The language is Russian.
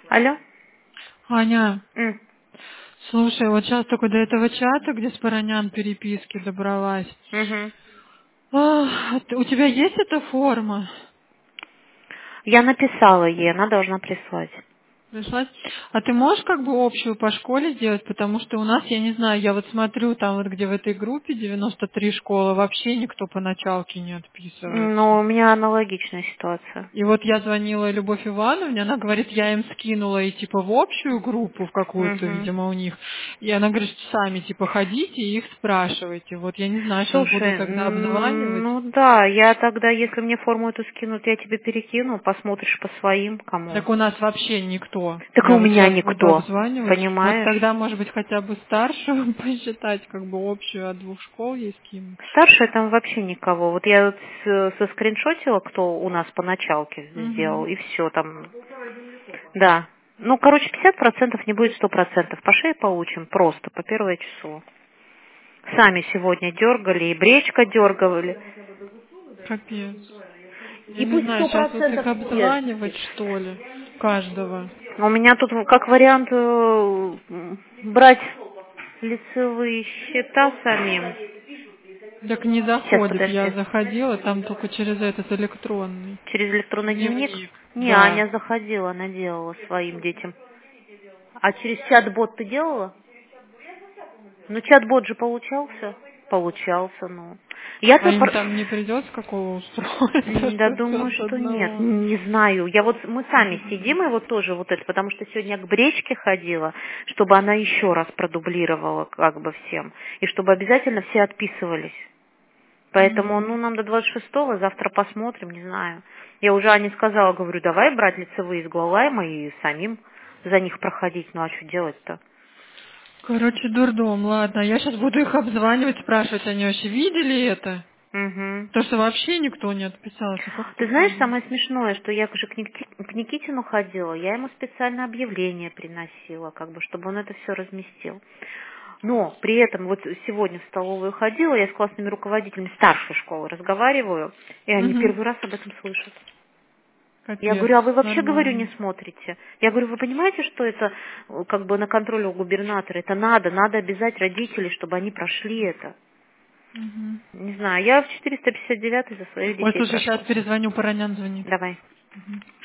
Алло? Аня, М. слушай, вот сейчас только до этого чата, где с Паранян переписки добралась. Мгм. У тебя есть эта форма? Я написала ей, она должна прислать. Прислать? А ты можешь как бы общую по школе сделать? Потому что у нас, я не знаю, я вот смотрю, там вот где в этой группе 93 школы, вообще никто по началке не Но отписывается. у меня аналогичная ситуация. И вот я звонила Любовь Ивановне, она говорит, я им скинула и типа в общую группу, в какую-то, Мгм. видимо, у них. И она говорит, сами типа ходите и их спрашивайте. Вот я не знаю, сейчас буду Слушай, тогда обзванивать. ну да, я тогда, если мне форму эту скинут, я тебе перекину, посмотришь по своим, кому. Так у нас вообще никто. Так и Я у вот меня сейчас буду никто, обзванивать. Вот понимаешь? тогда, может быть, хотя бы старшую посчитать, как бы общую от 2 школ ей скинуть. Старшая там вообще никого. Вот я вот соскриншотила, кто у нас по началке сделал, Угу. и все там. Да. Ну, короче, 50% не будет 100%. По шее получим просто, по первое число. Сами сегодня дергали, и бречка дергали. Капец. Я И не пусть знаю, сейчас вот их 100% будет. обзванивать, что ли, каждого. У меня тут как вариант брать лицевые счета самим. Так не Сейчас, заходит. Я подожди. заходила, там только через этот электронный Через электронный дневник? дневник. Не, Да. Аня заходила, она делала своим детям. А через чат-бот ты делала? Ну, чат-бот же получался? Получался, ну. Я А тут... им там не придется какого устройства, Да, что все думаю, с что нет. одного. Не знаю. Мы сами сидим, и вот тоже вот это, потому что сегодня к бречке ходила, чтобы она еще раз продублировала как бы всем. И чтобы обязательно все отписывались. Поэтому, Мгм. ну, нам до 26-го, завтра посмотрим, не знаю. Я уже Ане сказала, говорю, давай брать лицевые из Главлайма и самим за них проходить. Ну, а что делать-то? Короче, дурдом, ладно. Я сейчас буду их обзванивать, спрашивать, они вообще видели это? Угу. То, что вообще никто не отписался. Как Ты это знаешь, понять? самое смешное, что я же к Никитину ходила, я ему специально объявление приносила, как бы, чтобы он это все разместил. Но при этом вот сегодня в столовую ходила, я с классными руководителями старшей школы разговариваю, и они Угу. первый раз об этом слышат. Я Капец, говорю, а вы вообще, говорю, не нормально. смотрите? Я говорю, вы понимаете, что это как бы на контроле у губернатора? Это надо обязать родителей, чтобы они прошли это. Угу. Не знаю, я в 459 за своих Ой, детей слушай, сейчас прошу. перезвоню, Паранян звонит. Давай. Мгм.